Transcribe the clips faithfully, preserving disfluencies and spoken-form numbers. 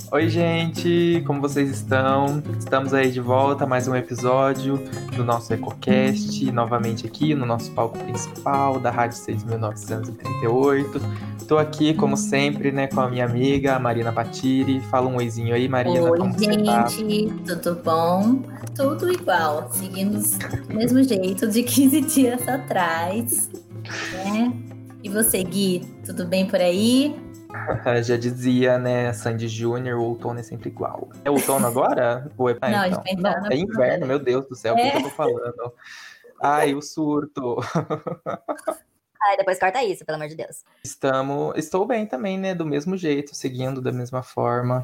Oi, gente, como vocês estão? Estamos aí de volta a mais um episódio do nosso EcoCast, novamente aqui no nosso palco principal da Rádio seis mil novecentos e trinta e oito. Estou aqui, como sempre, né, com a minha amiga, a Marina Patiri. Fala um oizinho aí, Marina, Oi, como você tá? gente, tudo bom? Tudo igual, seguimos do mesmo jeito de quinze dias atrás, né? E você, Gui, tudo bem por aí? Já dizia, né, Sandy Júnior, o outono é sempre igual. É outono agora? Ou é... Ah, Não, a gente então. vai entrar Não, na é inverno, primavera. meu Deus do céu, o que que eu É. tô falando? Ai, o surto. Ai, depois corta isso, pelo amor de Deus. Estamos, estou bem também, né? Do mesmo jeito, seguindo da mesma forma.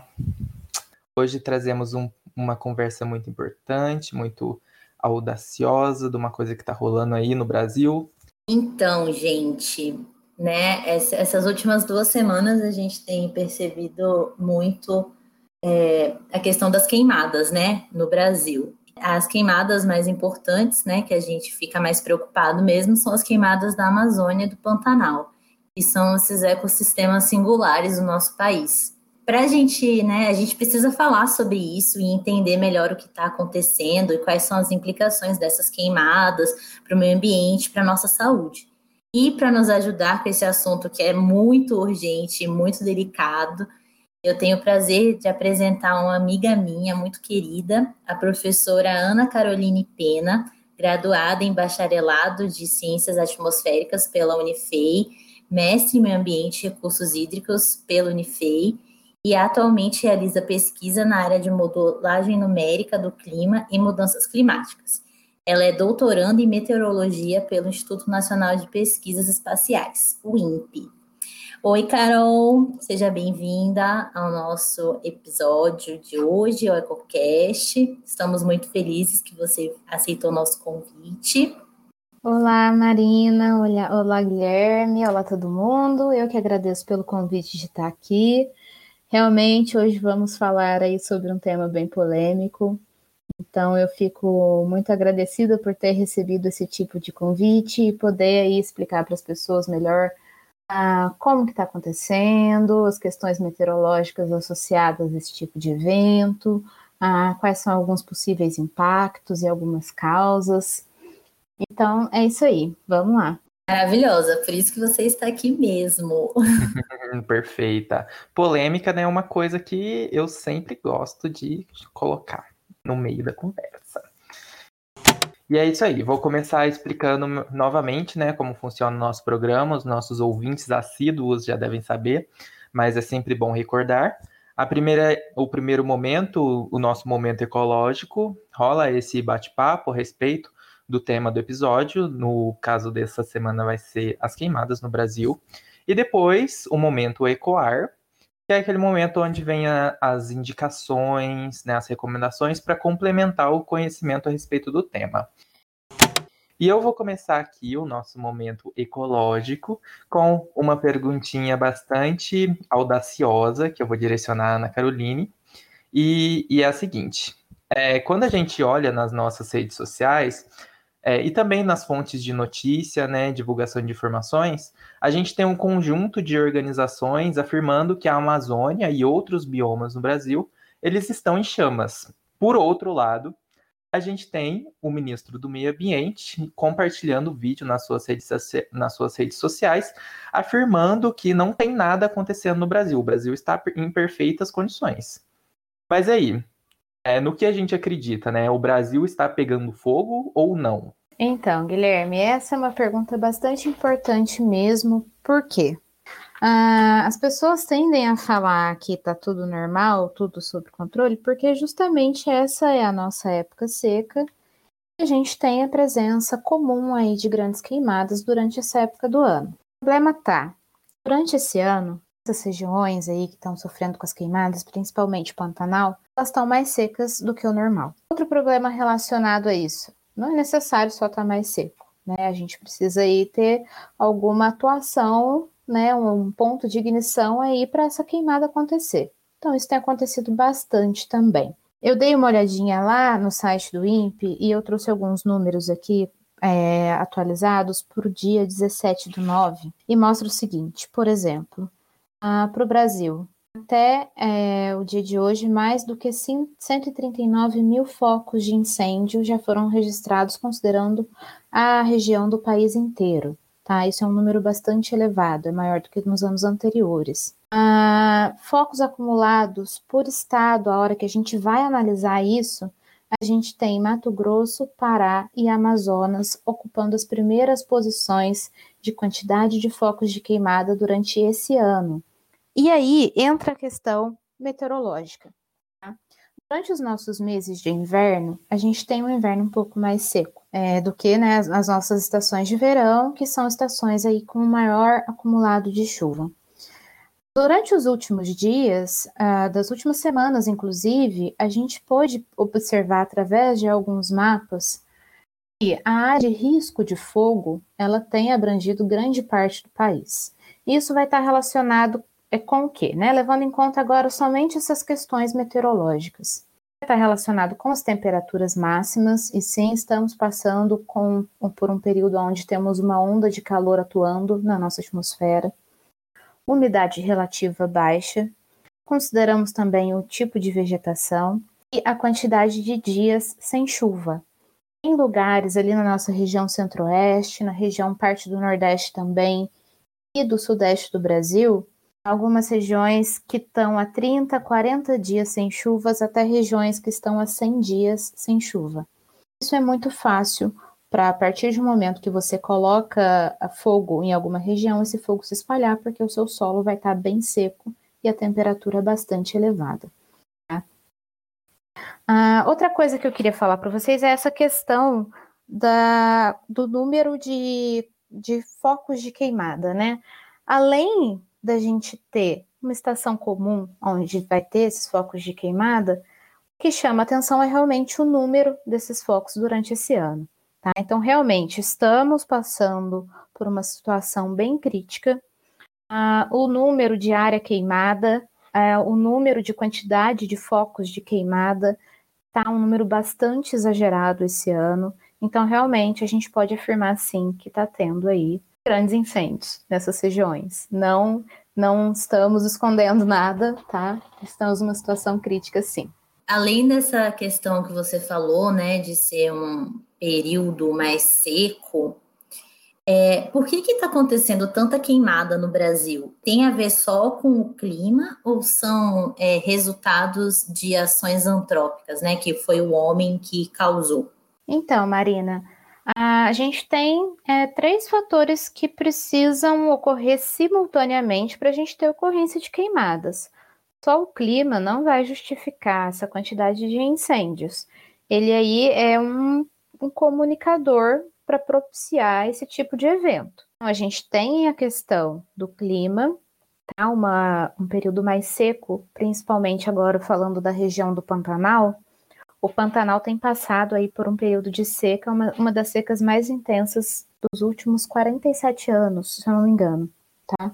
Hoje trazemos um- uma conversa muito importante, muito audaciosa, de uma coisa que está rolando aí no Brasil. Então, gente, né? essa- Essas últimas duas semanas a gente tem percebido muito é, a questão das queimadas, né, no Brasil. As queimadas mais importantes, né, que a gente fica mais preocupado mesmo, são as queimadas da Amazônia e do Pantanal, que são esses ecossistemas singulares do nosso país. Para a gente, né, a gente precisa falar sobre isso e entender melhor o que está acontecendo e quais são as implicações dessas queimadas para o meio ambiente, para a nossa saúde. E para nos ajudar com esse assunto que é muito urgente e muito delicado, eu tenho o prazer de apresentar uma amiga minha muito querida, a professora Ana Caroline Pena, graduada em bacharelado de Ciências Atmosféricas pela Unifei, mestre em Meio Ambiente e Recursos Hídricos pela Unifei, e atualmente realiza pesquisa na área de modelagem numérica do clima e mudanças climáticas. Ela é doutoranda em meteorologia pelo Instituto Nacional de Pesquisas Espaciais, o INPE. Oi, Carol, seja bem-vinda ao nosso episódio de hoje, o EcoCast. Estamos muito felizes que você aceitou o nosso convite. Olá, Marina, olá, olá, Guilherme, olá todo mundo. Eu que agradeço pelo convite de estar aqui. Realmente, hoje vamos falar aí sobre um tema bem polêmico. Então, eu fico muito agradecida por ter recebido esse tipo de convite e poder aí explicar para as pessoas melhor ah, como que está acontecendo, as questões meteorológicas associadas a esse tipo de evento, ah, quais são alguns possíveis impactos e algumas causas. Então, é isso aí. Vamos lá. Maravilhosa, por isso que você está aqui mesmo. Perfeita. Polêmica, né, é uma coisa que eu sempre gosto de colocar no meio da conversa. E é isso aí, vou começar explicando novamente, né, como funciona o nosso programa. Os nossos ouvintes assíduos já devem saber, mas é sempre bom recordar. A primeira, o primeiro momento, o nosso momento ecológico, rola esse bate-papo a respeito do tema do episódio. No caso dessa semana vai ser as queimadas no Brasil. E depois, o momento ecoar, que é aquele momento onde vem a, as indicações, né, as recomendações para complementar o conhecimento a respeito do tema. E eu vou começar aqui o nosso momento ecológico com uma perguntinha bastante audaciosa, que eu vou direcionar à Ana Caroline, e, e é a seguinte: é, quando a gente olha nas nossas redes sociais, é, e também nas fontes de notícia, né, divulgação de informações, a gente tem um conjunto de organizações afirmando que a Amazônia e outros biomas no Brasil, eles estão em chamas. Por outro lado, a gente tem o ministro do Meio Ambiente compartilhando vídeo nas suas redes, nas suas redes sociais, afirmando que não tem nada acontecendo no Brasil. O Brasil está em perfeitas condições. Mas aí, é, no que a gente acredita, né? O Brasil está pegando fogo ou não? Então, Guilherme, essa é uma pergunta bastante importante mesmo. Por quê? Ah, as pessoas tendem a falar que está tudo normal, tudo sob controle, porque justamente essa é a nossa época seca e a gente tem a presença comum aí de grandes queimadas durante essa época do ano. O problema tá, durante esse ano, essas regiões aí que estão sofrendo com as queimadas, principalmente o Pantanal, elas estão mais secas do que o normal. Outro problema relacionado a isso, não é necessário só estar mais seco, né? A gente precisa aí ter alguma atuação, né, um ponto de ignição aí para essa queimada acontecer. Então, isso tem acontecido bastante também. Eu dei uma olhadinha lá no site do INPE e eu trouxe alguns números aqui é, atualizados para o dia dezessete do nove e mostra o seguinte, por exemplo, ah, para o Brasil, Até é, o dia de hoje, mais do que cento e trinta e nove mil focos de incêndio já foram registrados, considerando a região do país inteiro. Tá? Isso é um número bastante elevado, é maior do que nos anos anteriores. Ah, focos acumulados por estado, a hora que a gente vai analisar isso, a gente tem Mato Grosso, Pará e Amazonas ocupando as primeiras posições de quantidade de focos de queimada durante esse ano. E aí entra a questão meteorológica. Tá? Durante os nossos meses de inverno, a gente tem um inverno um pouco mais seco é, do que né, as, as nossas estações de verão, que são estações aí com maior acumulado de chuva. Durante os últimos dias, ah, das últimas semanas, inclusive, a gente pôde observar através de alguns mapas que a área de risco de fogo ela tem abrangido grande parte do país. Isso vai estar relacionado é, com o quê? Né? Levando em conta agora somente essas questões meteorológicas. Vai estar relacionado com as temperaturas máximas, e sim, estamos passando com, por um período onde temos uma onda de calor atuando na nossa atmosfera. Umidade relativa baixa, consideramos também o tipo de vegetação e a quantidade de dias sem chuva. Em lugares ali na nossa região centro-oeste, na região parte do nordeste também e do sudeste do Brasil, algumas regiões que estão há trinta, quarenta dias sem chuvas, até regiões que estão há cem dias sem chuva. Isso é muito fácil para, a partir do momento que você coloca fogo em alguma região, esse fogo se espalhar, porque o seu solo vai estar bem seco e a temperatura bastante elevada. Tá? Ah, outra coisa que eu queria falar para vocês é essa questão da, do número de, de focos de queimada, né? Além da gente ter uma estação comum, onde vai ter esses focos de queimada, o que chama atenção é realmente o número desses focos durante esse ano. Tá? Então, realmente, estamos passando por uma situação bem crítica. Ah, o número de área queimada, ah, o número de quantidade de focos de queimada está um número bastante exagerado esse ano. Então, realmente, a gente pode afirmar, sim, que está tendo aí grandes incêndios nessas regiões. Não, não estamos escondendo nada, tá? Estamos numa situação crítica, sim. Além dessa questão que você falou, né, de ser um período mais seco, é, por que que está acontecendo tanta queimada no Brasil? Tem a ver só com o clima ou são é, resultados de ações antrópicas, né, que foi o homem que causou? Então, Marina, a gente tem é, três fatores que precisam ocorrer simultaneamente para a gente ter ocorrência de queimadas. Só o clima não vai justificar essa quantidade de incêndios. Ele aí é um, um comunicador para propiciar esse tipo de evento. Então, a gente tem a questão do clima, tá? Uma, um período mais seco, principalmente agora falando da região do Pantanal. O Pantanal tem passado aí por um período de seca, uma, uma das secas mais intensas dos últimos quarenta e sete anos, se eu não me engano, tá?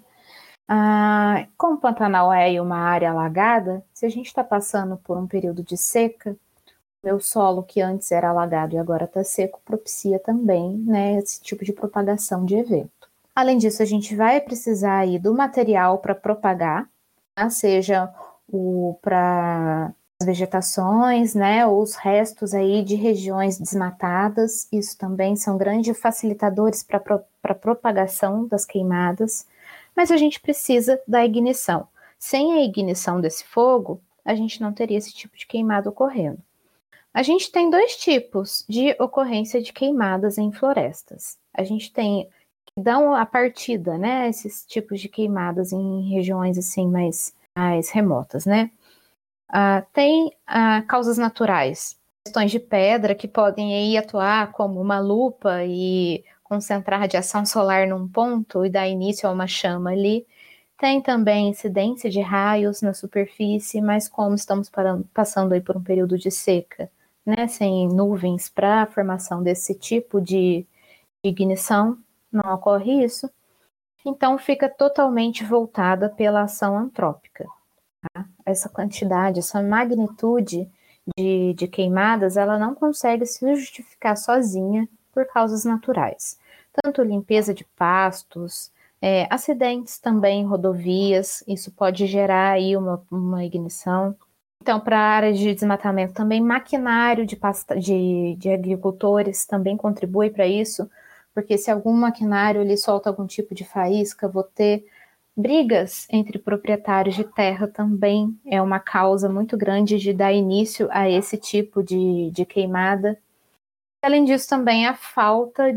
Ah, como o Pantanal é uma área alagada, se a gente está passando por um período de seca, o meu solo que antes era alagado e agora está seco, propicia também, né, esse tipo de propagação de evento. Além disso, a gente vai precisar aí do material para propagar, tá? Seja o para as vegetações, né, ou os restos aí de regiões desmatadas, isso também são grandes facilitadores para a propagação das queimadas. Mas a gente precisa da ignição. Sem a ignição desse fogo, a gente não teria esse tipo de queimada ocorrendo. A gente tem dois tipos de ocorrência de queimadas em florestas. A gente tem que dão a partida, né, esses tipos de queimadas em regiões assim mais, mais remotas, né? Ah, tem ah, causas naturais, questões de pedra que podem aí atuar como uma lupa e concentrar radiação solar num ponto e dar início a uma chama ali. Tem também incidência de raios na superfície, mas como estamos parando, passando aí por um período de seca, né, sem nuvens para a formação desse tipo de ignição, não ocorre isso. Então fica totalmente voltada pela ação antrópica. Tá? Essa quantidade, essa magnitude de, de queimadas, ela não consegue se justificar sozinha por causas naturais. Tanto limpeza de pastos, É, acidentes também, rodovias, isso pode gerar aí uma, uma ignição. Então, para a área de desmatamento também, maquinário de, pasta, de, de agricultores também contribui para isso, porque se algum maquinário ele solta algum tipo de faísca, vou ter brigas entre proprietários de terra também, é uma causa muito grande de dar início a esse tipo de, de queimada. Além disso, também a falta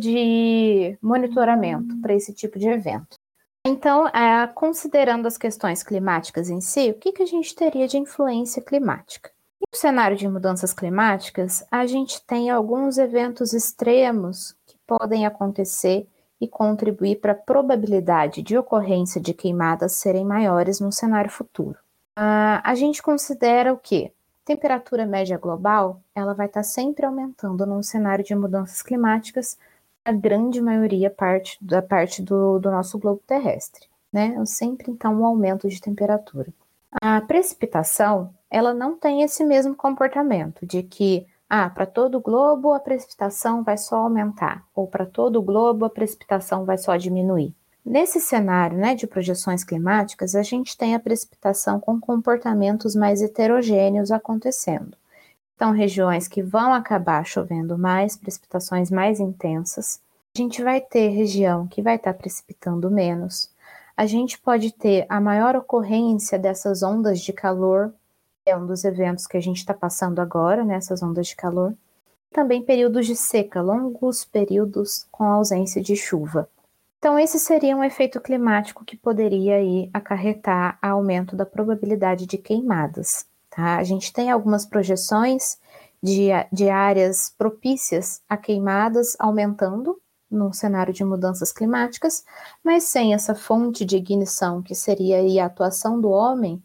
de monitoramento para esse tipo de evento. Então, é, considerando as questões climáticas em si, o que, que a gente teria de influência climática? No cenário de mudanças climáticas, a gente tem alguns eventos extremos que podem acontecer e contribuir para a probabilidade de ocorrência de queimadas serem maiores no cenário futuro. Ah, a gente considera o quê? Temperatura média global, ela vai estar sempre aumentando num cenário de mudanças climáticas, a grande maioria parte, da parte do, do nosso globo terrestre, né? Sempre, então, um aumento de temperatura. A precipitação, ela não tem esse mesmo comportamento de que, ah, para todo o globo a precipitação vai só aumentar, ou para todo o globo a precipitação vai só diminuir. Nesse cenário, né, de projeções climáticas, a gente tem a precipitação com comportamentos mais heterogêneos acontecendo. Então, regiões que vão acabar chovendo mais, precipitações mais intensas. A gente vai ter região que vai estar precipitando menos. A gente pode ter a maior ocorrência dessas ondas de calor, que é um dos eventos que a gente está passando agora, né, essas ondas de calor. Também períodos de seca, longos períodos com ausência de chuva. Então, esse seria um efeito climático que poderia aí acarretar aumento da probabilidade de queimadas. Tá? A gente tem algumas projeções de, de áreas propícias a queimadas aumentando no cenário de mudanças climáticas, mas sem essa fonte de ignição, que seria aí a atuação do homem,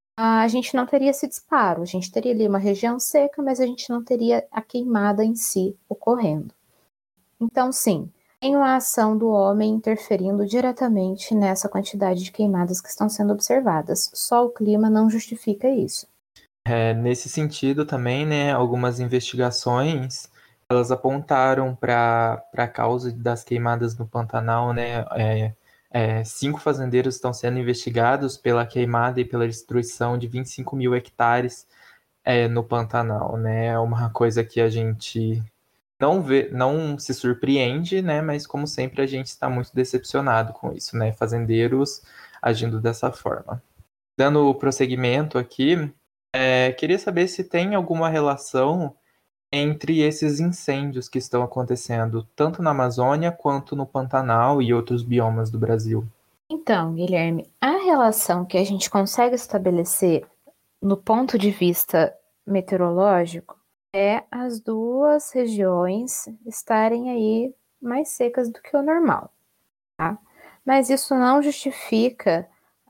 a gente não teria esse disparo. A gente teria ali uma região seca, mas a gente não teria a queimada em si ocorrendo. Então, sim, tem uma ação do homem interferindo diretamente nessa quantidade de queimadas que estão sendo observadas. Só o clima não justifica isso. É, nesse sentido também, né, algumas investigações, elas apontaram para a causa das queimadas no Pantanal, né, é, é, cinco fazendeiros estão sendo investigados pela queimada e pela destruição de vinte e cinco mil hectares é, no Pantanal, né, é uma coisa que a gente não vê, não se surpreende, né, mas como sempre a gente está muito decepcionado com isso, né, fazendeiros agindo dessa forma. Dando prosseguimento aqui, É, queria saber se tem alguma relação entre esses incêndios que estão acontecendo, tanto na Amazônia quanto no Pantanal e outros biomas do Brasil. Então, Guilherme, a relação que a gente consegue estabelecer no ponto de vista meteorológico é as duas regiões estarem aí mais secas do que o normal, tá? Mas isso não justifica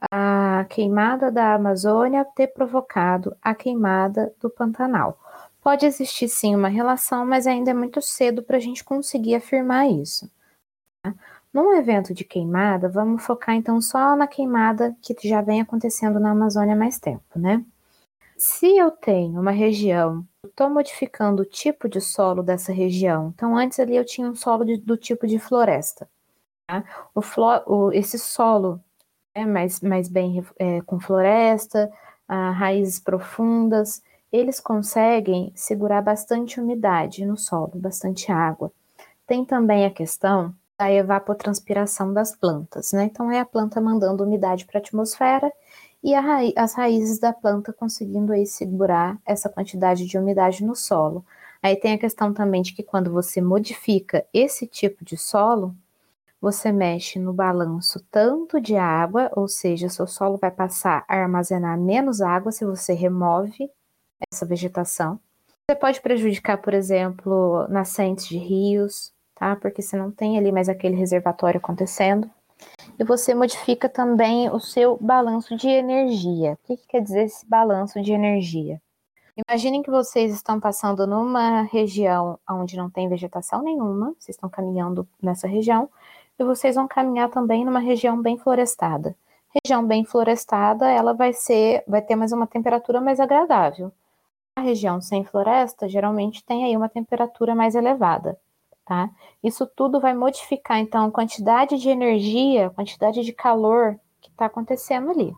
a queimada da Amazônia ter provocado a queimada do Pantanal. Pode existir sim uma relação, mas ainda é muito cedo para a gente conseguir afirmar isso. Tá? Num evento de queimada, vamos focar então só na queimada que já vem acontecendo na Amazônia há mais tempo, né? Se eu tenho uma região, eu estou modificando o tipo de solo dessa região. Então, antes ali eu tinha um solo de, do tipo de floresta. Tá? O, o, esse solo é mais, mais bem é, com floresta, ah, raízes profundas, eles conseguem segurar bastante umidade no solo, bastante água. Tem também a questão da evapotranspiração das plantas, né? Então, é a planta mandando umidade para a atmosfera e a ra- as raízes da planta conseguindo aí segurar essa quantidade de umidade no solo. Aí tem a questão também de que quando você modifica esse tipo de solo, você mexe no balanço tanto de água, ou seja, seu solo vai passar a armazenar menos água se você remove essa vegetação. Você pode prejudicar, por exemplo, nascentes de rios, tá? Porque você não tem ali mais aquele reservatório acontecendo. E você modifica também o seu balanço de energia. O que, que quer dizer esse balanço de energia? Imaginem que vocês estão passando numa região onde não tem vegetação nenhuma, vocês estão caminhando nessa região, e vocês vão caminhar também numa região bem florestada. Região bem florestada, ela vai ser, vai ter mais uma temperatura mais agradável. A região sem floresta, geralmente tem aí uma temperatura mais elevada. tá? Isso tudo vai modificar, então, a quantidade de energia, a quantidade de calor que está acontecendo ali.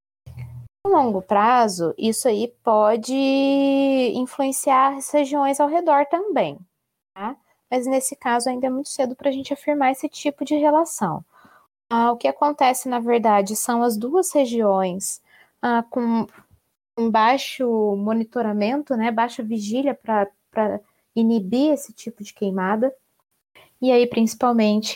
No longo prazo, isso aí pode influenciar as regiões ao redor também, tá? Mas nesse caso ainda é muito cedo para a gente afirmar esse tipo de relação. Ah, o que acontece, na verdade, são as duas regiões ah, com um baixo monitoramento, né, baixa vigília para inibir esse tipo de queimada, e aí principalmente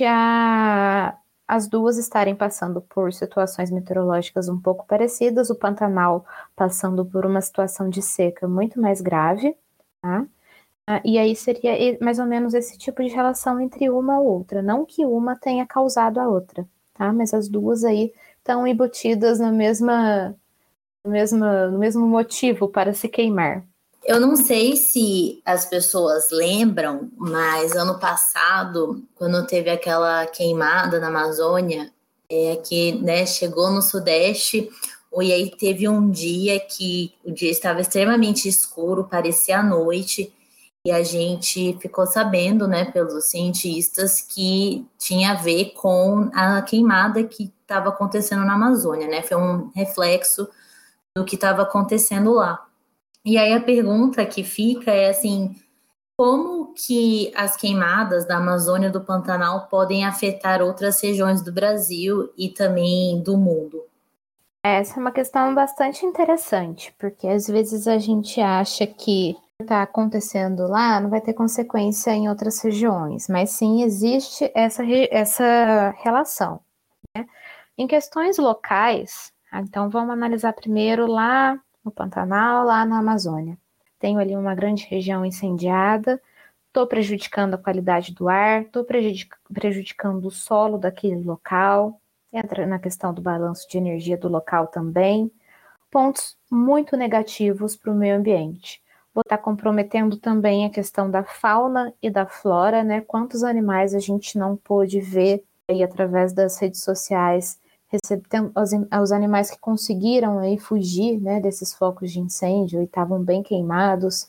a, as duas estarem passando por situações meteorológicas um pouco parecidas, o Pantanal passando por uma situação de seca muito mais grave, tá? Ah, e aí seria mais ou menos esse tipo de relação entre uma ou outra, não que uma tenha causado a outra, tá? Mas as duas aí estão embutidas na mesma, no mesmo, no mesmo motivo para se queimar. Eu não sei se as pessoas lembram, mas ano passado, quando teve aquela queimada na Amazônia, é, que né, chegou no Sudeste, e aí teve um dia que o dia estava extremamente escuro, parecia a noite, e a gente ficou sabendo, né, pelos cientistas, que tinha a ver com a queimada que estava acontecendo na Amazônia, né? Foi um reflexo do que estava acontecendo lá. E aí a pergunta que fica é assim, como que as queimadas da Amazônia e do Pantanal podem afetar outras regiões do Brasil e também do mundo? Essa é uma questão bastante interessante, porque às vezes a gente acha que está acontecendo lá não vai ter consequência em outras regiões, mas sim existe essa, essa relação, né? Em questões locais, então vamos analisar primeiro lá no Pantanal, lá na Amazônia. Tenho ali uma grande região incendiada, estou prejudicando a qualidade do ar, estou prejudic- prejudicando o solo daquele local, entra na questão do balanço de energia do local também, pontos muito negativos para o meio ambiente. Vou estar comprometendo também a questão da fauna e da flora, né? Quantos animais a gente não pôde ver aí através das redes sociais, recebendo os, os animais que conseguiram aí fugir, né, desses focos de incêndio e estavam bem queimados.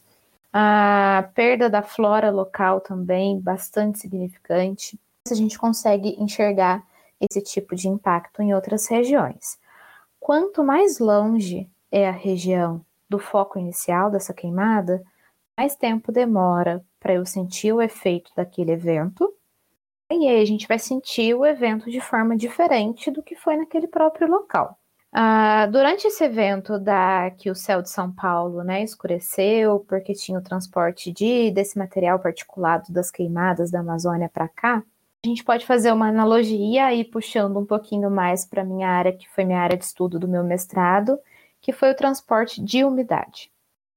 A perda da flora local também, bastante significante. A gente consegue enxergar esse tipo de impacto em outras regiões. Quanto mais longe é a região do foco inicial dessa queimada, mais tempo demora para eu sentir o efeito daquele evento, e aí a gente vai sentir o evento de forma diferente do que foi naquele próprio local. Ah, durante esse evento da, que o céu de São Paulo, né, escureceu, porque tinha o transporte de, desse material particulado das queimadas da Amazônia para cá, a gente pode fazer uma analogia aí puxando um pouquinho mais para a minha área, que foi minha área de estudo do meu mestrado, que foi o transporte de umidade.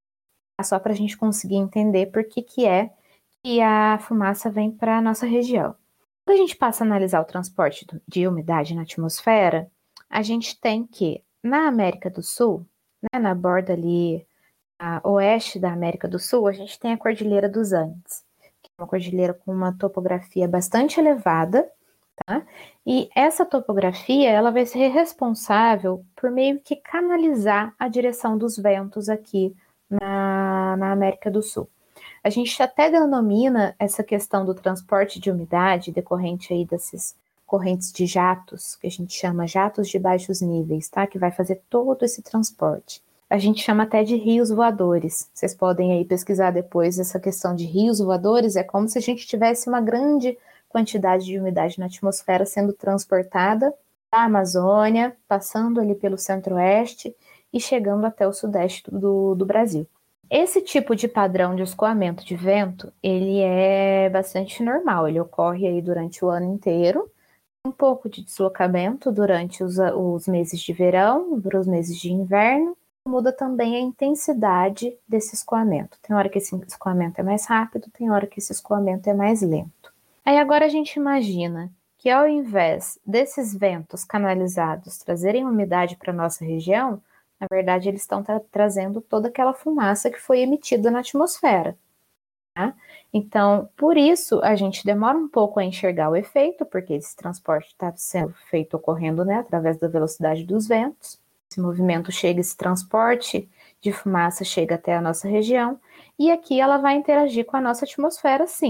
Só para a gente conseguir entender por que, que é que a fumaça vem para a nossa região. Quando a gente passa a analisar o transporte de umidade na atmosfera, a gente tem que, na América do Sul, né, na borda ali a oeste da América do Sul, a gente tem a Cordilheira dos Andes, que é uma cordilheira com uma topografia bastante elevada, tá? E essa topografia, ela vai ser responsável por meio que canalizar a direção dos ventos aqui na, na América do Sul. A gente até denomina essa questão do transporte de umidade decorrente aí desses correntes de jatos, que a gente chama jatos de baixos níveis, tá? Que vai fazer todo esse transporte. A gente chama até de rios voadores. Vocês podem aí pesquisar depois essa questão de rios voadores, é como se a gente tivesse uma grande quantidade de umidade na atmosfera sendo transportada da Amazônia, passando ali pelo centro-oeste e chegando até o sudeste do, do Brasil. Esse tipo de padrão de escoamento de vento, ele é bastante normal, ele ocorre aí durante o ano inteiro, um pouco de deslocamento durante os, os meses de verão, para os meses de inverno, muda também a intensidade desse escoamento. Tem hora que esse escoamento é mais rápido, tem hora que esse escoamento é mais lento. Aí agora a gente imagina que ao invés desses ventos canalizados trazerem umidade para a nossa região, na verdade, eles estão tra- trazendo toda aquela fumaça que foi emitida na atmosfera. Tá? Então, por isso, a gente demora um pouco a enxergar o efeito, porque esse transporte está sendo feito ocorrendo, né, através da velocidade dos ventos. Esse movimento chega, esse transporte de fumaça chega até a nossa região, e aqui ela vai interagir com a nossa atmosfera, sim.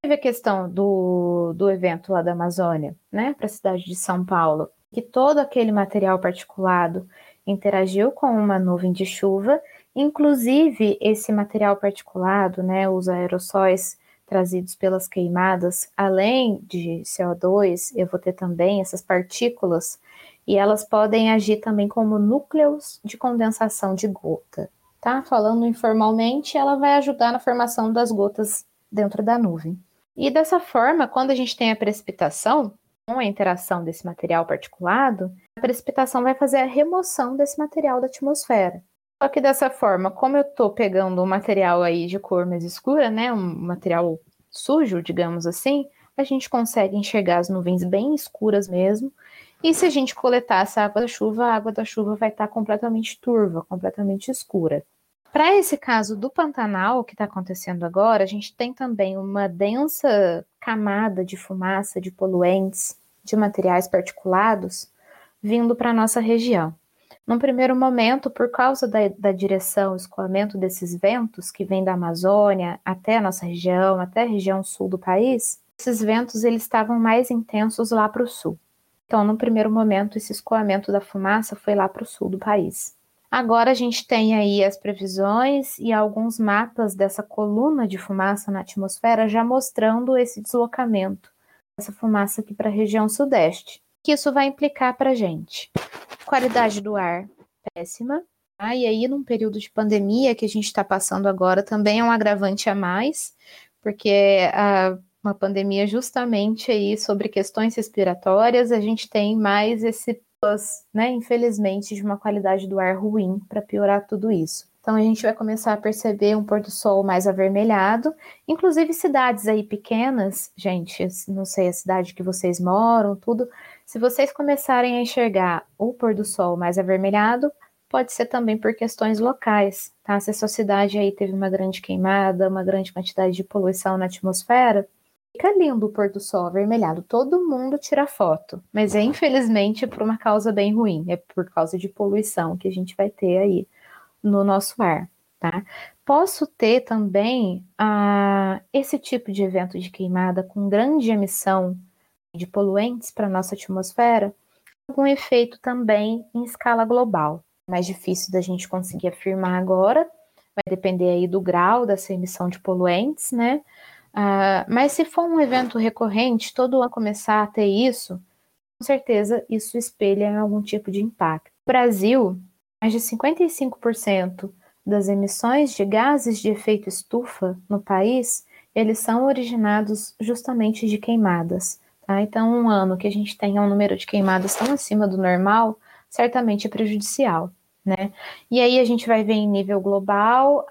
Teve a questão do, do evento lá da Amazônia, né, para a cidade de São Paulo, que todo aquele material particulado interagiu com uma nuvem de chuva, inclusive esse material particulado, né, os aerossóis trazidos pelas queimadas, além de C O dois, eu vou ter também essas partículas, e elas podem agir também como núcleos de condensação de gota, tá? Falando informalmente, ela vai ajudar na formação das gotas dentro da nuvem. E dessa forma, quando a gente tem a precipitação, com a interação desse material particulado, a precipitação vai fazer a remoção desse material da atmosfera. Só que dessa forma, como eu estou pegando um material aí de cor mais escura, né, um material sujo, digamos assim, a gente consegue enxergar as nuvens bem escuras mesmo. E se a gente coletar essa água da chuva, a água da chuva vai estar completamente turva, completamente escura. Para esse caso do Pantanal, que está acontecendo agora, a gente tem também uma densa camada de fumaça, de poluentes, de materiais particulados, vindo para a nossa região. Num primeiro momento, por causa da, da direção, escoamento desses ventos que vêm da Amazônia até a nossa região, até a região sul do país, esses ventos eles estavam mais intensos lá para o sul. Então, no primeiro momento, esse escoamento da fumaça foi lá para o sul do país. Agora a gente tem aí as previsões e alguns mapas dessa coluna de fumaça na atmosfera já mostrando esse deslocamento dessa fumaça aqui para a região sudeste. O que isso vai implicar para a gente? Qualidade do ar péssima. Ah, e aí, num período de pandemia que a gente está passando agora, também é um agravante a mais, porque a, uma pandemia justamente aí sobre questões respiratórias, a gente tem mais esse né, infelizmente, de uma qualidade do ar ruim para piorar tudo isso. Então, a gente vai começar a perceber um pôr do sol mais avermelhado, inclusive cidades aí pequenas, gente, não sei a cidade que vocês moram, tudo, se vocês começarem a enxergar o pôr do sol mais avermelhado, pode ser também por questões locais, tá? Se a sua cidade aí teve uma grande queimada, uma grande quantidade de poluição na atmosfera, fica lindo o pôr do sol avermelhado, todo mundo tira foto, mas é infelizmente por uma causa bem ruim, é por causa de poluição que a gente vai ter aí no nosso ar, tá? Posso ter também ah, esse tipo de evento de queimada com grande emissão de poluentes para a nossa atmosfera, com efeito também em escala global. Mais difícil da gente conseguir afirmar agora, vai depender aí do grau dessa emissão de poluentes, né? Uh, mas se for um evento recorrente, todo ano começar a ter isso, com certeza isso espelha algum tipo de impacto. No Brasil, mais de cinquenta e cinco por cento das emissões de gases de efeito estufa no país, eles são originados justamente de queimadas. Tá? Então, um ano que a gente tenha um número de queimadas tão acima do normal, certamente é prejudicial. Né? E aí a gente vai ver em nível global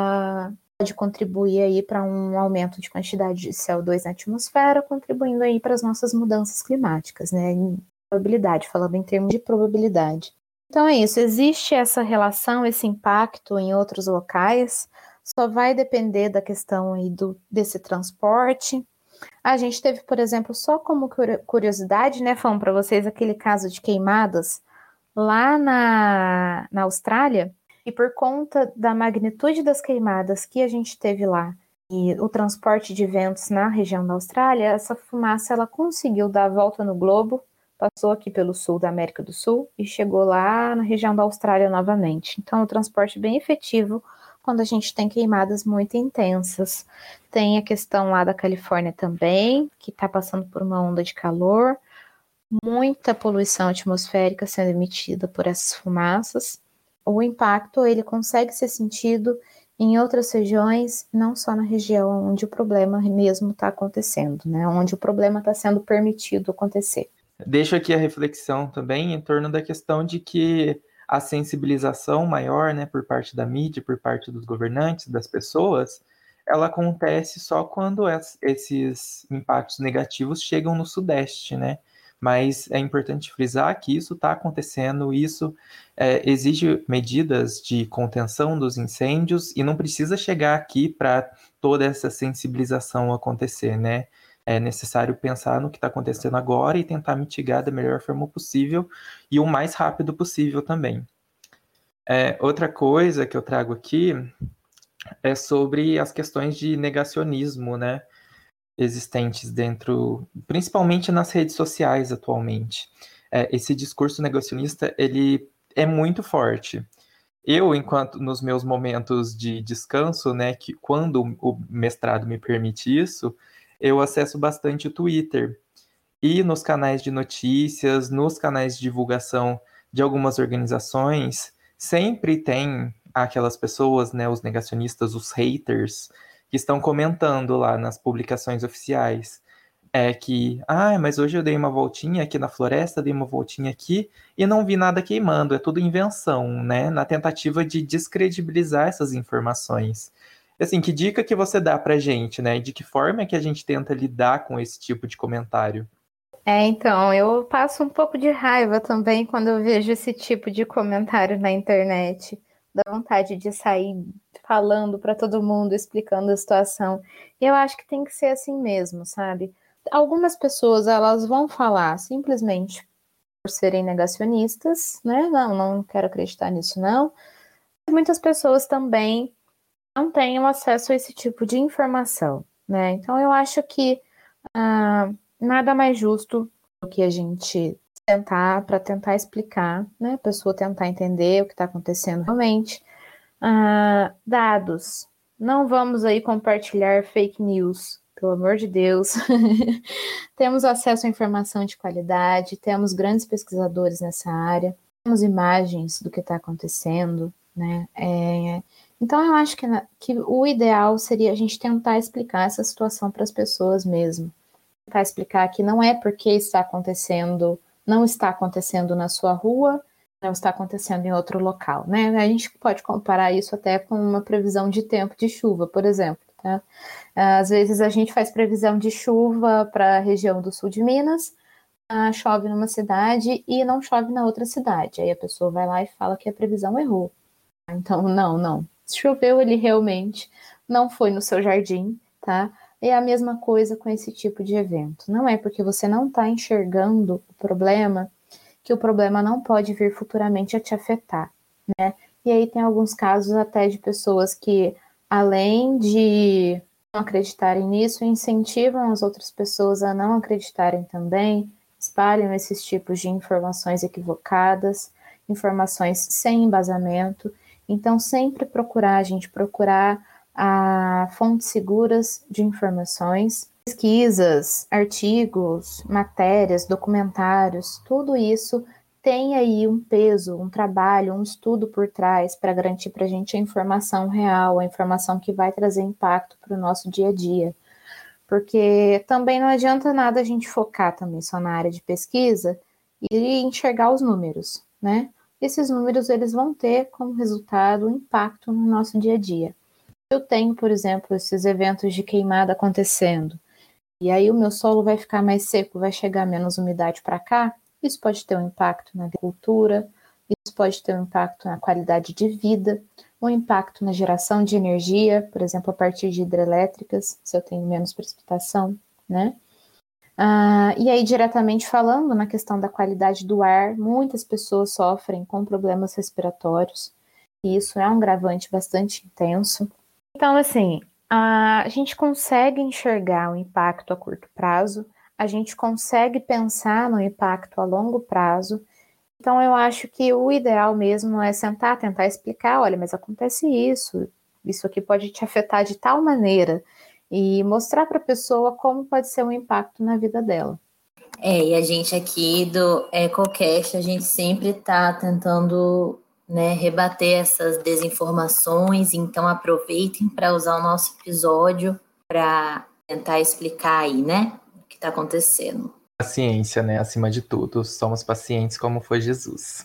a uh, pode contribuir aí para um aumento de quantidade de C O dois na atmosfera, contribuindo aí para as nossas mudanças climáticas, né? Em probabilidade, falando em termos de probabilidade. Então é isso, existe essa relação, esse impacto em outros locais, só vai depender da questão aí do, desse transporte. A gente teve, por exemplo, só como curiosidade, né, falando para vocês, aquele caso de queimadas lá na, na Austrália, e por conta da magnitude das queimadas que a gente teve lá e o transporte de ventos na região da Austrália, essa fumaça ela conseguiu dar a volta no globo, passou aqui pelo sul da América do Sul e chegou lá na região da Austrália novamente. Então, o transporte bem efetivo quando a gente tem queimadas muito intensas. Tem a questão lá da Califórnia também, que está passando por uma onda de calor, muita poluição atmosférica sendo emitida por essas fumaças. O impacto ele consegue ser sentido em outras regiões, não só na região onde o problema mesmo está acontecendo, né? Onde o problema está sendo permitido acontecer. Deixo aqui a reflexão também em torno da questão de que a sensibilização maior, né, por parte da mídia, por parte dos governantes, das pessoas, ela acontece só quando esses impactos negativos chegam no Sudeste, né? Mas é importante frisar que isso está acontecendo, isso é, exige medidas de contenção dos incêndios e não precisa chegar aqui para toda essa sensibilização acontecer, né? É necessário pensar no que está acontecendo agora e tentar mitigar da melhor forma possível e o mais rápido possível também. É, outra coisa que eu trago aqui é sobre as questões de negacionismo, né? existentes dentro, principalmente nas redes sociais atualmente. É, esse discurso negacionista, ele é muito forte. Eu, enquanto nos meus momentos de descanso, né, que quando o mestrado me permite isso, eu acesso bastante o Twitter. E nos canais de notícias, nos canais de divulgação de algumas organizações, sempre tem aquelas pessoas, né, os negacionistas, os haters, que estão comentando lá nas publicações oficiais. É que, ah, mas hoje eu dei uma voltinha aqui na floresta, dei uma voltinha aqui e não vi nada queimando. É tudo invenção, né? Na tentativa de descredibilizar essas informações. Assim, que dica que você dá pra gente, né? De que forma é que a gente tenta lidar com esse tipo de comentário? É, então, eu passo um pouco de raiva também quando eu vejo esse tipo de comentário na internet. Dá vontade de sair falando para todo mundo, explicando a situação. E eu acho que tem que ser assim mesmo, sabe? Algumas pessoas, elas vão falar simplesmente por serem negacionistas, né? Não, não quero acreditar nisso, não. Muitas pessoas também não têm acesso a esse tipo de informação, né? Então, eu acho que ah, nada mais justo do que a gente tentar, para tentar explicar, né? A pessoa tentar entender o que está acontecendo realmente. Ah, dados. Não vamos aí compartilhar fake news, pelo amor de Deus. Temos acesso à informação de qualidade, temos grandes pesquisadores nessa área, temos imagens do que está acontecendo, né? É, então, eu acho que, na, que o ideal seria a gente tentar explicar essa situação para as pessoas mesmo. Tentar explicar que não é porque está acontecendo, não está acontecendo na sua rua, não está acontecendo em outro local, né? A gente pode comparar isso até com uma previsão de tempo de chuva, por exemplo, tá? Às vezes a gente faz previsão de chuva para a região do sul de Minas, ah, chove numa cidade e não chove na outra cidade. Aí a pessoa vai lá e fala que a previsão errou. Então, não, não. Se choveu, ele realmente não foi no seu jardim, tá? É a mesma coisa com esse tipo de evento. Não é porque você não está enxergando o problema que o problema não pode vir futuramente a te afetar, né? E aí tem alguns casos até de pessoas que, além de não acreditarem nisso, incentivam as outras pessoas a não acreditarem também, espalham esses tipos de informações equivocadas, informações sem embasamento. Então, sempre procurar, a gente procurar a fontes seguras de informações, pesquisas, artigos, matérias, documentários, tudo isso tem aí um peso, um trabalho, um estudo por trás para garantir para a gente a informação real, a informação que vai trazer impacto para o nosso dia a dia. Porque também não adianta nada a gente focar também só na área de pesquisa e enxergar os números, né? Esses números eles vão ter como resultado um impacto no nosso dia a dia. Eu tenho, por exemplo, esses eventos de queimada acontecendo, e aí o meu solo vai ficar mais seco, vai chegar menos umidade para cá, isso pode ter um impacto na agricultura, isso pode ter um impacto na qualidade de vida, um impacto na geração de energia, por exemplo, a partir de hidrelétricas, se eu tenho menos precipitação, né? Ah, e aí, diretamente falando na questão da qualidade do ar, muitas pessoas sofrem com problemas respiratórios, e isso é um agravante bastante intenso. Então, assim, a gente consegue enxergar o impacto a curto prazo, a gente consegue pensar no impacto a longo prazo. Então, eu acho que o ideal mesmo é sentar, tentar explicar, olha, mas acontece isso, isso aqui pode te afetar de tal maneira, e mostrar para a pessoa como pode ser um impacto na vida dela. É, e a gente aqui do EcoCast, a gente sempre está tentando, né, rebater essas desinformações, então aproveitem para usar o nosso episódio para tentar explicar aí, né, o que está acontecendo. Paciência, né? Acima de tudo, somos pacientes como foi Jesus.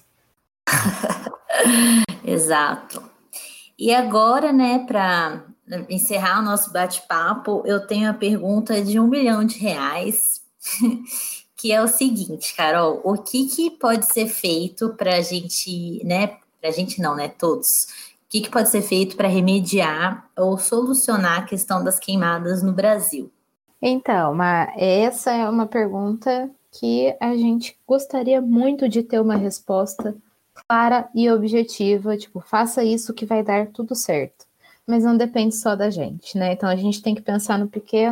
Exato. E agora, né, para encerrar o nosso bate-papo, eu tenho a pergunta de um milhão de reais, que é o seguinte, Carol, o que, que pode ser feito para a gente, né, para a gente não, né, todos, o que, que pode ser feito para remediar ou solucionar a questão das queimadas no Brasil? Então, Ma, essa é uma pergunta que a gente gostaria muito de ter uma resposta clara e objetiva, tipo, faça isso que vai dar tudo certo. Mas não depende só da gente, né? Então a gente tem que pensar no pequeno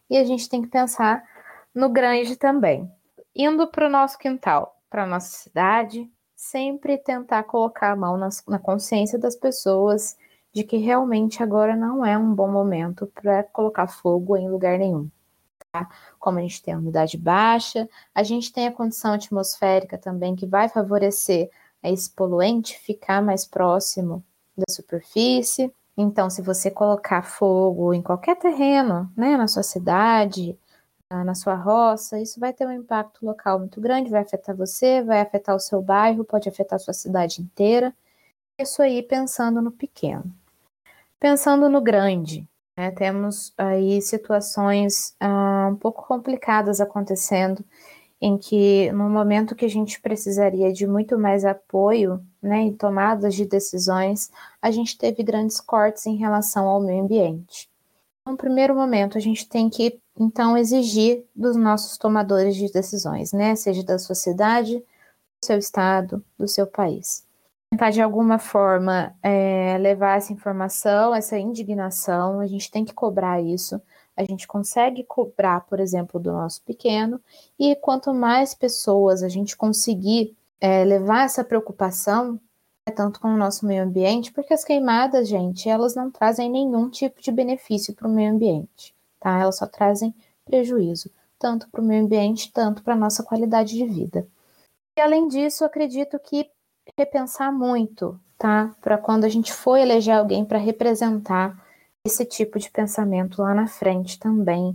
e a gente tem que pensar no grande também. Indo para o nosso quintal, para a nossa cidade, sempre tentar colocar a mão nas, na consciência das pessoas de que realmente agora não é um bom momento para colocar fogo em lugar nenhum. Tá? Como a gente tem a umidade baixa, a gente tem a condição atmosférica também que vai favorecer a esse poluente ficar mais próximo da superfície. Então, se você colocar fogo em qualquer terreno, né, na sua cidade, na sua roça, isso vai ter um impacto local muito grande, vai afetar você, vai afetar o seu bairro, pode afetar a sua cidade inteira. Isso aí pensando no pequeno. Pensando no grande, né, temos aí situações ah, um pouco complicadas acontecendo, em que no momento que a gente precisaria de muito mais apoio, né, em tomadas de decisões, a gente teve grandes cortes em relação ao meio ambiente. No primeiro momento, a gente tem que, então, exigir dos nossos tomadores de decisões, né? Seja da sua cidade, do seu estado, do seu país. Tentar, de alguma forma, é, levar essa informação, essa indignação, a gente tem que cobrar isso. A gente consegue cobrar, por exemplo, do nosso pequeno, e quanto mais pessoas a gente conseguir é, levar essa preocupação, tanto com o nosso meio ambiente, porque as queimadas, gente, elas não trazem nenhum tipo de benefício para o meio ambiente, tá? Elas só trazem prejuízo, tanto para o meio ambiente, tanto para a nossa qualidade de vida. E além disso, eu acredito que repensar muito, tá? Para quando a gente for eleger alguém para representar esse tipo de pensamento lá na frente também,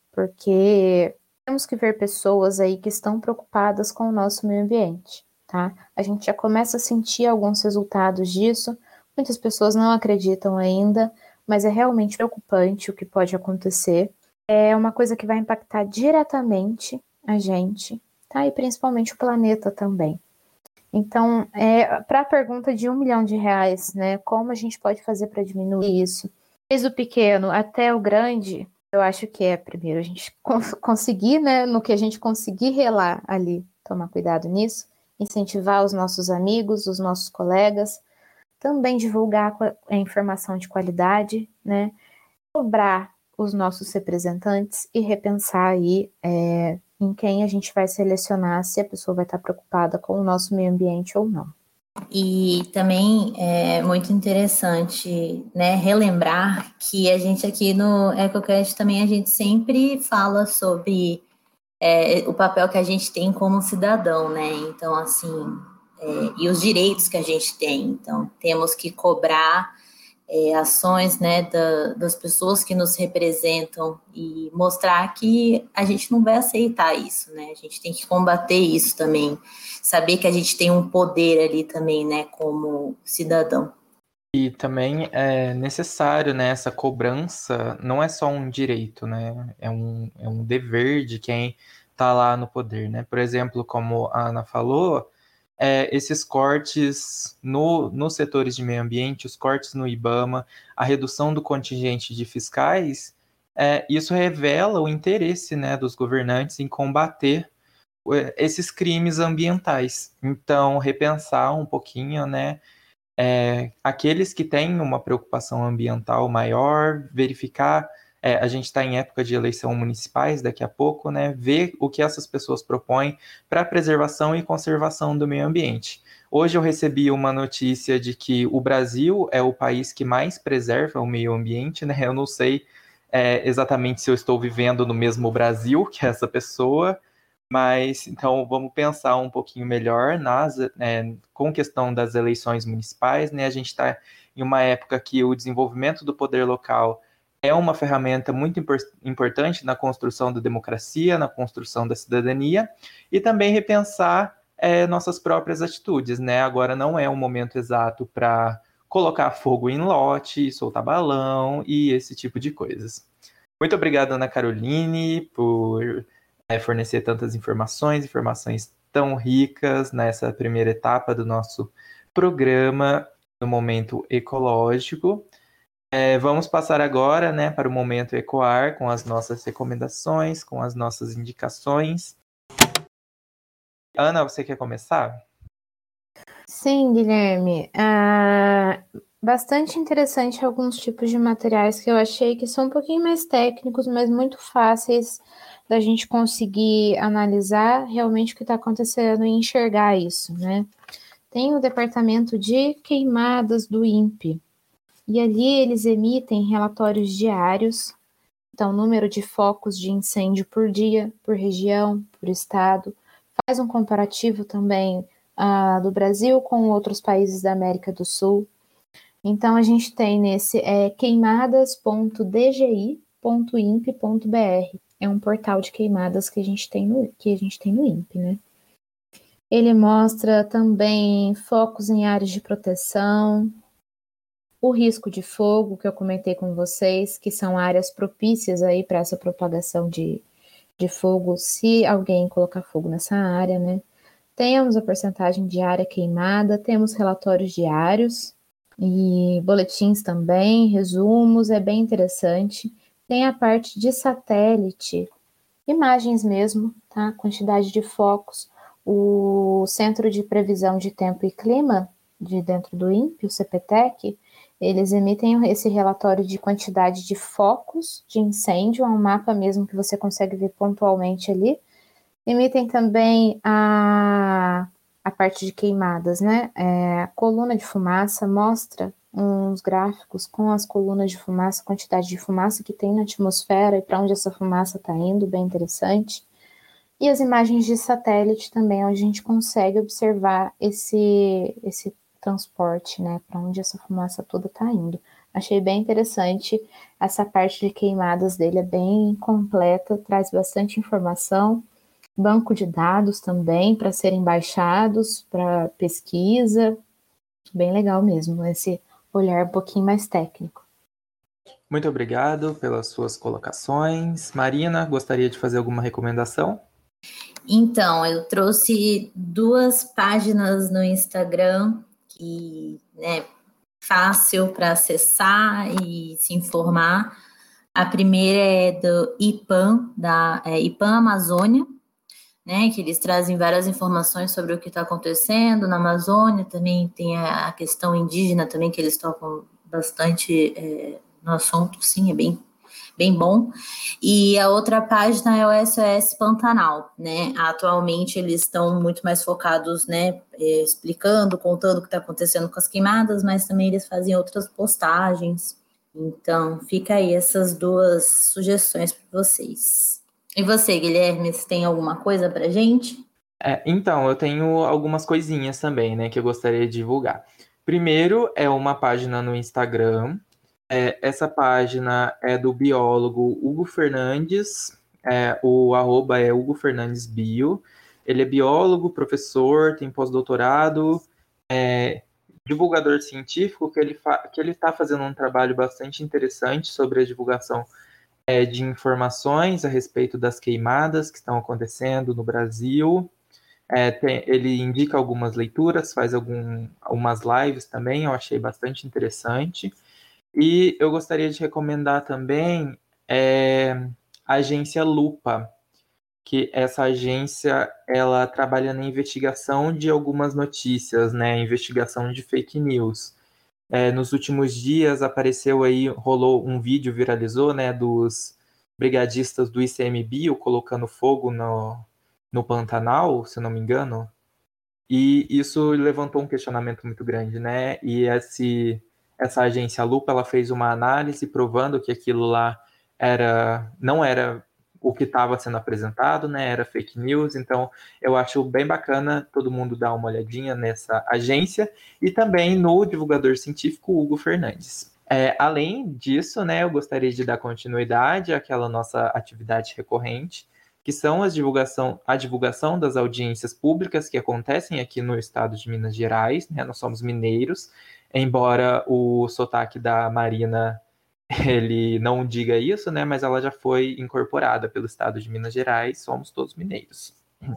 porque temos que ver pessoas aí que estão preocupadas com o nosso meio ambiente. Tá? A gente já começa a sentir alguns resultados disso, muitas pessoas não acreditam ainda, mas é realmente preocupante o que pode acontecer. É uma coisa que vai impactar diretamente a gente, tá? E principalmente o planeta também. Então, é, para a pergunta de um milhão de reais, né, como a gente pode fazer para diminuir isso? Desde o pequeno até o grande, eu acho que é, primeiro, a gente cons- conseguir, né, no que a gente conseguir relar ali, tomar cuidado nisso, incentivar os nossos amigos, os nossos colegas, também divulgar a informação de qualidade, né? Cobrar os nossos representantes e repensar aí é, em quem a gente vai selecionar, se a pessoa vai estar preocupada com o nosso meio ambiente ou não. E também é muito interessante, né, relembrar que a gente aqui no EcoCast também a gente sempre fala sobre É, o papel que a gente tem como cidadão, né? Então, assim, é, e os direitos que a gente tem. Então, temos que cobrar é, ações, né, da, das pessoas que nos representam e mostrar que a gente não vai aceitar isso, né? A gente tem que combater isso também, saber que a gente tem um poder ali também, né, como cidadão. E também é necessário, né, essa cobrança, não é só um direito, né, é um, é um dever de quem está lá no poder, né? Por exemplo, como a Ana falou, é, esses cortes no, nos setores de meio ambiente, os cortes no IBAMA, a redução do contingente de fiscais, é, isso revela o interesse, né, dos governantes em combater é, esses crimes ambientais. Então, repensar um pouquinho, né, é, aqueles que têm uma preocupação ambiental maior, verificar, é, a gente está em época de eleição municipais daqui a pouco, né, ver o que essas pessoas propõem para a preservação e conservação do meio ambiente. Hoje eu recebi uma notícia de que o Brasil é o país que mais preserva o meio ambiente, né, eu não sei é, exatamente se eu estou vivendo no mesmo Brasil que essa pessoa, mas, então, vamos pensar um pouquinho melhor nas, é, com questão das eleições municipais, né? A gente está em uma época que o desenvolvimento do poder local é uma ferramenta muito impor- importante na construção da democracia, na construção da cidadania, e também repensar é, nossas próprias atitudes, né? Agora não é um momento exato para colocar fogo em lote, soltar balão e esse tipo de coisas. Muito obrigado, Ana Caroline, por é, fornecer tantas informações, informações tão ricas nessa primeira etapa do nosso programa no momento ecológico. É, vamos passar agora, né, para o momento Ecoar, com as nossas recomendações, com as nossas indicações. Ana, você quer começar? Sim, Guilherme. Ah, Bastante interessante alguns tipos de materiais que eu achei que são um pouquinho mais técnicos, mas muito fáceis da gente conseguir analisar realmente o que está acontecendo e enxergar isso, né? Tem o departamento de queimadas do INPE, e ali eles emitem relatórios diários, então número de focos de incêndio por dia, por região, por estado, faz um comparativo também uh, do Brasil com outros países da América do Sul. Então, a gente tem nesse é, queimadas ponto d g i ponto i n p ponto b r. É um portal de queimadas que a gente tem no, que a gente tem no INPE, né? Ele mostra também focos em áreas de proteção, o risco de fogo, que eu comentei com vocês, que são áreas propícias aí para essa propagação de, de fogo, se alguém colocar fogo nessa área, né? Temos a porcentagem de área queimada, temos relatórios diários, e boletins também, resumos, é bem interessante. Tem a parte de satélite, imagens mesmo, tá? Quantidade de focos. O Centro de Previsão de Tempo e Clima, de dentro do INPE, o CPTEC, eles emitem esse relatório de quantidade de focos de incêndio, é um mapa mesmo que você consegue ver pontualmente ali. Emitem também a... a parte de queimadas, né? É, a coluna de fumaça mostra uns gráficos com as colunas de fumaça, quantidade de fumaça que tem na atmosfera e para onde essa fumaça está indo, bem interessante. E as imagens de satélite também, onde a gente consegue observar esse, esse transporte, né? Para onde essa fumaça toda está indo. Achei bem interessante, essa parte de queimadas dele é bem completa, traz bastante informação. Banco de dados também para serem baixados para pesquisa, bem legal mesmo, esse olhar um pouquinho mais técnico. Muito obrigado pelas suas colocações. Marina, gostaria de fazer alguma recomendação? Então, eu trouxe duas páginas no Instagram que, né, fácil para acessar e se informar. A primeira é do IPAM, da é, IPAM Amazônia, né, que eles trazem várias informações sobre o que está acontecendo na Amazônia. Também tem a questão indígena também, que eles tocam bastante é, no assunto, sim, é bem, bem bom. E a outra página é o S O S Pantanal, né, atualmente eles estão muito mais focados, né, é, explicando, contando o que está acontecendo com as queimadas, mas também eles fazem outras postagens. Então, fica aí essas duas sugestões para vocês. E você, Guilherme, você tem alguma coisa pra gente? É, então, eu tenho algumas coisinhas também, né, que eu gostaria de divulgar. Primeiro é uma página no Instagram. É, essa página é do biólogo Hugo Fernandes. É, o arroba é Hugo Fernandes Bio. Ele é biólogo, professor, tem pós-doutorado, é, divulgador científico, que ele fa- que ele está fazendo um trabalho bastante interessante sobre a divulgação É, de informações a respeito das queimadas que estão acontecendo no Brasil. É, tem, ele indica algumas leituras, faz algum, algumas lives também, eu achei bastante interessante. E eu gostaria de recomendar também é, a agência Lupa, que essa agência ela trabalha na investigação de algumas notícias, né, investigação de fake news. É, nos últimos dias apareceu aí, rolou um vídeo, viralizou, né, dos brigadistas do I C M B I colocando fogo no, no Pantanal, se não me engano, e isso levantou um questionamento muito grande, né, e esse, essa agência Lupa, ela fez uma análise provando que aquilo lá era, não era o que estava sendo apresentado, né, era fake news. Então eu acho bem bacana todo mundo dar uma olhadinha nessa agência e também no divulgador científico Hugo Fernandes. É, além disso, né, eu gostaria de dar continuidade àquela nossa atividade recorrente, que são as divulgação, a divulgação das audiências públicas que acontecem aqui no estado de Minas Gerais, né, nós somos mineiros, embora o sotaque da Marina ele não diga isso, né, mas ela já foi incorporada pelo estado de Minas Gerais, somos todos mineiros.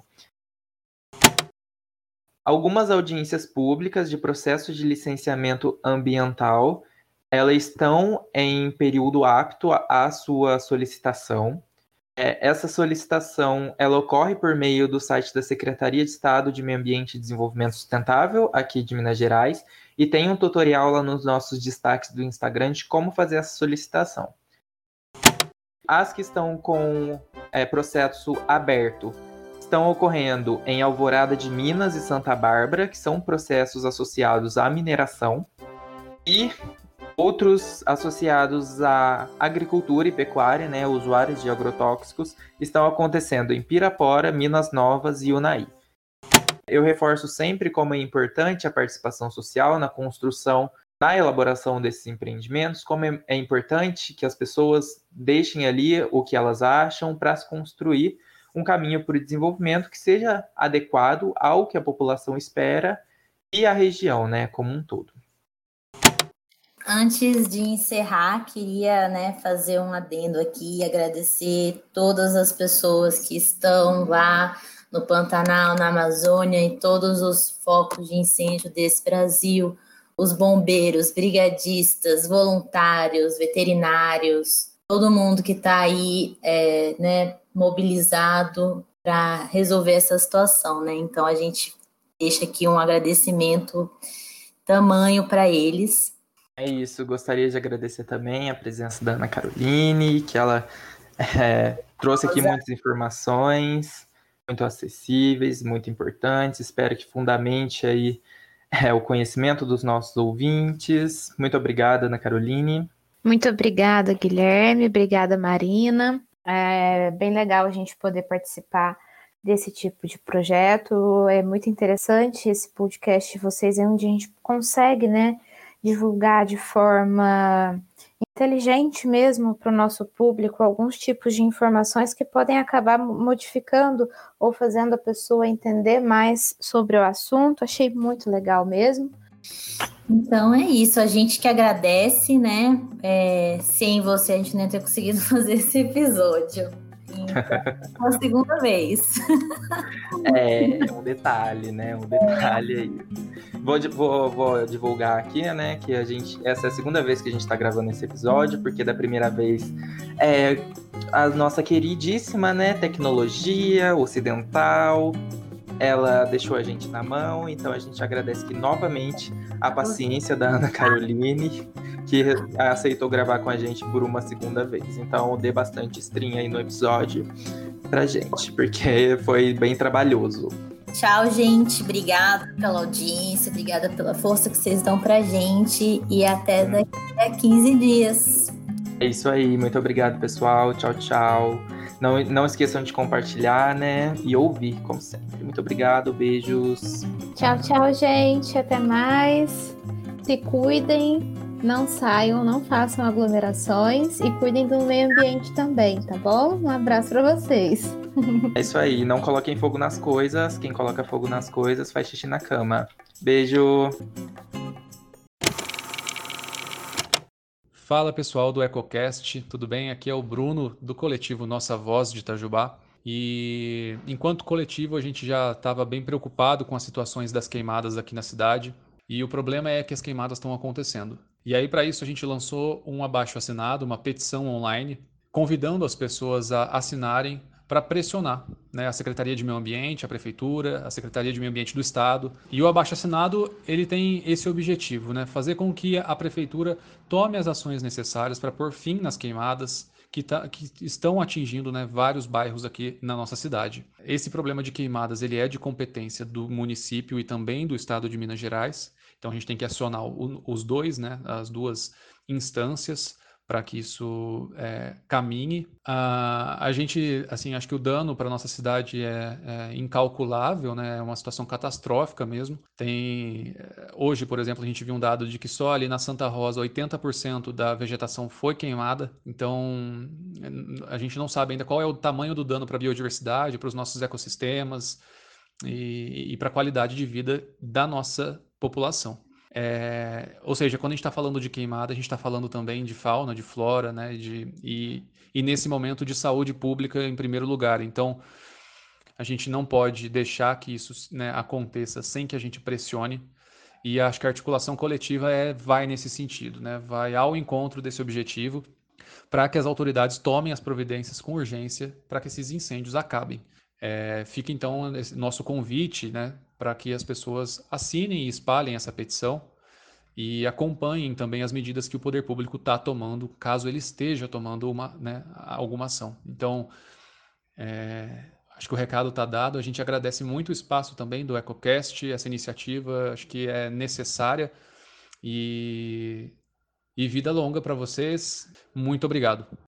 Algumas audiências públicas de processo de licenciamento ambiental, elas estão em período apto à sua solicitação. É, essa solicitação ela ocorre por meio do site da Secretaria de Estado de Meio Ambiente e Desenvolvimento Sustentável, aqui de Minas Gerais, e tem um tutorial lá nos nossos destaques do Instagram de como fazer essa solicitação. As que estão com é, processo aberto estão ocorrendo em Alvorada de Minas e Santa Bárbara, que são processos associados à mineração, e outros associados à agricultura e pecuária, né, usuários de agrotóxicos, estão acontecendo em Pirapora, Minas Novas e Unai. Eu reforço sempre como é importante a participação social na construção, na elaboração desses empreendimentos, como é importante que as pessoas deixem ali o que elas acham para se construir um caminho para o desenvolvimento que seja adequado ao que a população espera e a região, né, como um todo. Antes de encerrar, queria, né, fazer um adendo aqui e agradecer todas as pessoas que estão lá no Pantanal, na Amazônia, e todos os focos de incêndio desse Brasil, os bombeiros, brigadistas, voluntários, veterinários, todo mundo que está aí é, né, mobilizado para resolver essa situação, né? Então a gente deixa aqui um agradecimento tamanho para eles. É isso, gostaria de agradecer também a presença da Ana Caroline, que ela é, trouxe aqui muitas informações, muito acessíveis, muito importantes. Espero que fundamente aí é, o conhecimento dos nossos ouvintes. Muito obrigada, Ana Caroline. Muito obrigada, Guilherme. Obrigada, Marina. É bem legal a gente poder participar desse tipo de projeto. É muito interessante esse podcast de vocês, é onde a gente consegue, né, divulgar de forma inteligente mesmo para o nosso público alguns tipos de informações que podem acabar modificando ou fazendo a pessoa entender mais sobre o assunto. Achei muito legal mesmo. Então é isso, a gente que agradece, né? É, sem você a gente não ia ter conseguido fazer esse episódio. Então, a segunda vez. É, um detalhe, né? Um detalhe aí. Vou, vou, vou divulgar aqui, né? Que a gente. Essa é a segunda vez que a gente tá gravando esse episódio, porque da primeira vez é a nossa queridíssima, né? Tecnologia ocidental. Ela deixou a gente na mão, então a gente agradece aqui novamente a paciência da Ana Caroline, que aceitou gravar com a gente por uma segunda vez. Então dê bastante stream aí no episódio pra gente, porque foi bem trabalhoso. Tchau, gente. Obrigada pela audiência, obrigada pela força que vocês dão pra gente e até daqui a quinze dias. É isso aí, muito obrigado, pessoal. Tchau, tchau. Não, não esqueçam de compartilhar, né? E ouvir, como sempre. Muito obrigado, beijos. Tchau, tchau, gente. Até mais. Se cuidem, não saiam, não façam aglomerações e cuidem do meio ambiente também, tá bom? Um abraço para vocês. É isso aí, não coloquem fogo nas coisas. Quem coloca fogo nas coisas faz xixi na cama. Beijo. Fala pessoal do EcoCast, tudo bem? Aqui é o Bruno do coletivo Nossa Voz de Itajubá. E enquanto coletivo a gente já estava bem preocupado com as situações das queimadas aqui na cidade. E o problema é que as queimadas estão acontecendo. E aí para isso a gente lançou um abaixo-assinado, uma petição online, convidando as pessoas a assinarem para pressionar, né, a Secretaria de Meio Ambiente, a Prefeitura, a Secretaria de Meio Ambiente do Estado. E o abaixo-assinado ele tem esse objetivo, né, fazer com que a Prefeitura tome as ações necessárias para pôr fim nas queimadas que, tá, que estão atingindo, né, vários bairros aqui na nossa cidade. Esse problema de queimadas ele é de competência do município e também do Estado de Minas Gerais. Então a gente tem que acionar o, os dois, né, as duas instâncias, para que isso é, caminhe. Uh, a gente, assim, acho que o dano para a nossa cidade é, é incalculável, né? É uma situação catastrófica mesmo. Tem, hoje, por exemplo, a gente viu um dado de que só ali na Santa Rosa oitenta por cento da vegetação foi queimada. Então, a gente não sabe ainda qual é o tamanho do dano para a biodiversidade, para os nossos ecossistemas e, e para a qualidade de vida da nossa população. É, ou seja, quando a gente está falando de queimada, a gente está falando também de fauna, de flora, né, de, e, e nesse momento de saúde pública em primeiro lugar. Então, a gente não pode deixar que isso, né, aconteça sem que a gente pressione, e acho que a articulação coletiva é, vai nesse sentido, né, vai ao encontro desse objetivo. para que as autoridades tomem as providências com urgência para que esses incêndios acabem. É, fica então esse nosso convite, né, para que as pessoas assinem e espalhem essa petição e acompanhem também as medidas que o poder público está tomando, caso ele esteja tomando uma, né, alguma ação. Então, é, acho que o recado está dado. A gente agradece muito o espaço também do EcoCast, essa iniciativa acho que é necessária e, e vida longa para vocês. Muito obrigado.